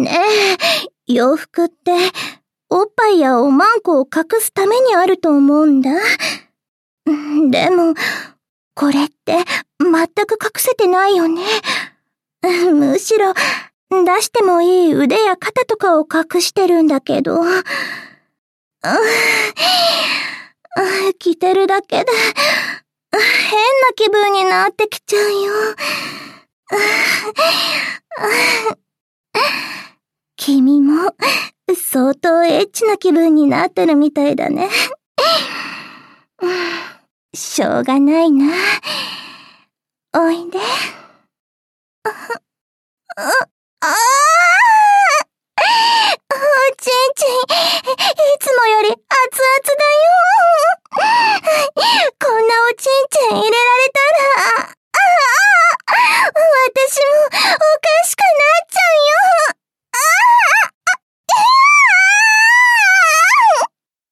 ねえ、洋服って、おっぱいやおまんこを隠すためにあると思うんだ。でも、これって全く隠せてないよね。むしろ、出してもいい腕や肩とかを隠してるんだけど。着てるだけで、変な気分になってきちゃうよ。君も、相当エッチな気分になってるみたいだね。しょうがないな。おいで。